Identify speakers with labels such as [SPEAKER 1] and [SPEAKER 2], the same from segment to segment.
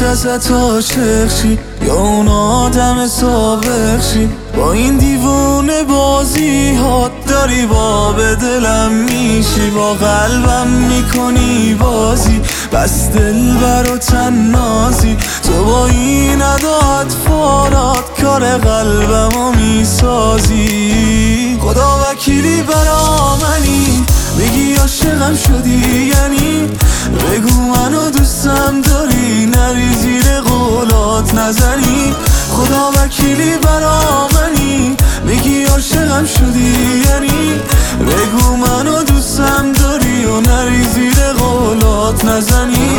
[SPEAKER 1] میخواد ازت عاشق شی یا اون آدم سابق شی. با این دیوونه بازی ها داری با به دلم میشی، با قلبم میکنی بازی، بس دل برا تنازی. تو با این ادا اطفالات کار قلبمو میسازی. خدا وکیلی برا منی، بگی عاشقم شدی یعنی، بگو منو دوستم داری نری زیر قولات نزنی. خدا وکیلی برا منی، بگی عاشقم شدی یعنی، بگو منو دوستم داری و نری زیر قولات نزنی.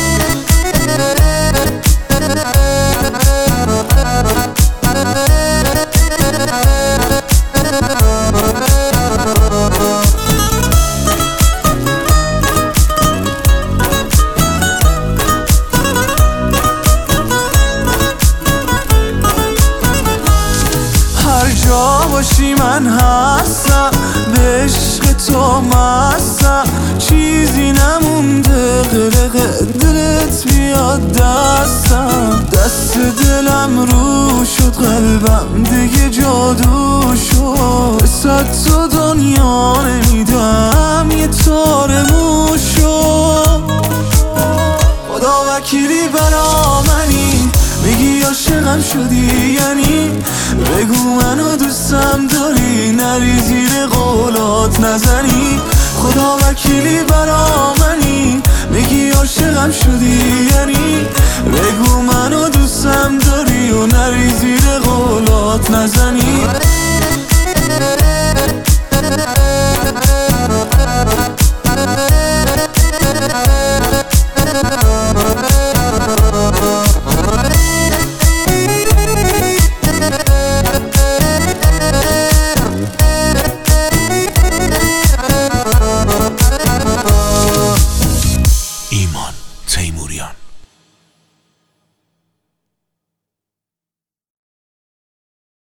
[SPEAKER 1] هر جا باشی من هستم، به عشق تو مستم، چیزی نمونده غیر دلت بیاد دستم. دست دلم رو شد قلبم دیگه جادو شد، بسات تو دنیا نمیدم یه تار مو شد. خدا وکیلی برا منی، بگی عاشقم شدی یعنی، بگو منو دوستم داری نری زیر قولات نزنی. خدا وکیلی برا منی، بگی عاشقم شدی یعنی، بگو منو